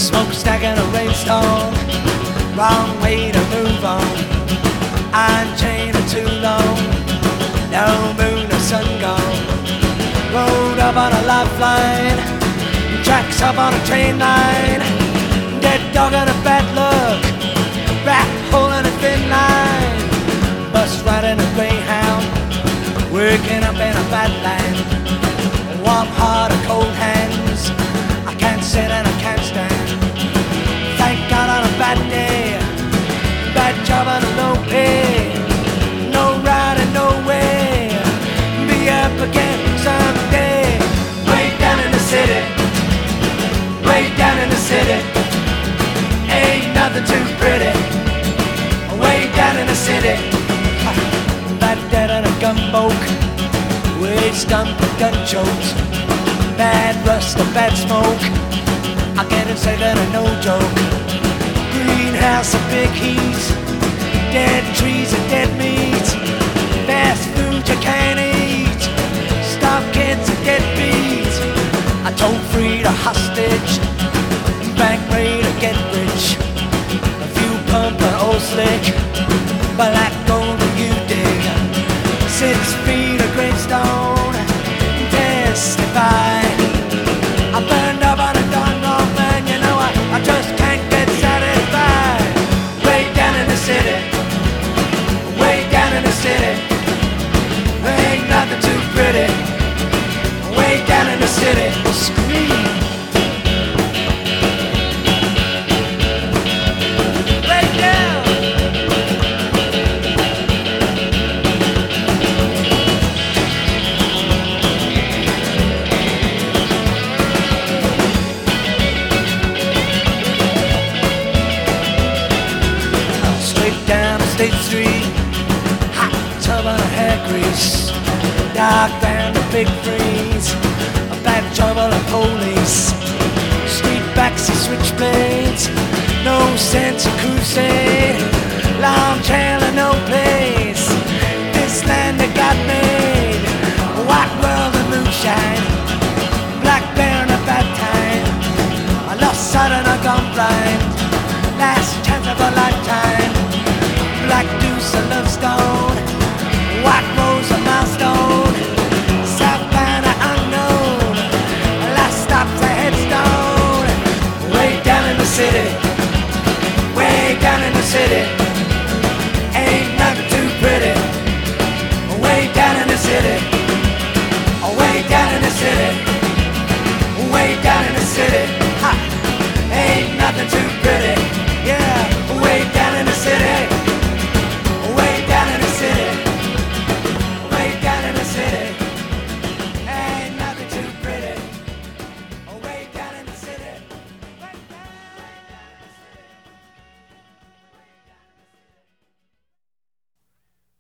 Smokestack and a rainstorm, wrong way to move on. Iron chain are too long, no moon or sun gone. Rolled up on a lifeline, tracks up on a train line. Dead dog on a bad look, rat hole in a thin line. Bus riding a greyhound, working up in a bad land. Warm heart or cold hands, I can't sit and I can't stand. Thank God on a bad day, bad job on a low pay. No ride and no way, be up again someday. Way down in the city, way down in the city, ain't nothing too pretty. Way down in the city, bad dead on a gunboat, way stumped with gun chokes. Bad rust and bad smoke, I can't say that a no joke. Greenhouse and big heat, dead trees and dead meat. Fast food you can't eat, stop kids and get beat. I told free to hostage, bank ready to get rich. A few pump and old slick, black gold that you dig. 6 feet of gravestone, testify. I burned up on a darn wrong man, you know I just can't get satisfied. Way down in the city, way down in the city, ain't nothing too pretty. Way down in the city, scream. Way down. Straight down State Street, hot tub on a hair grease. Dark band of big freeze, a bad trouble of police. Street backs and switchblades, no sense of crusade. Lounge hell and no place, this land that got made. White world of moonshine, black bear in a bad time. I lost sight and I gone blind, last chance of a lifetime. Black deuce, a love star.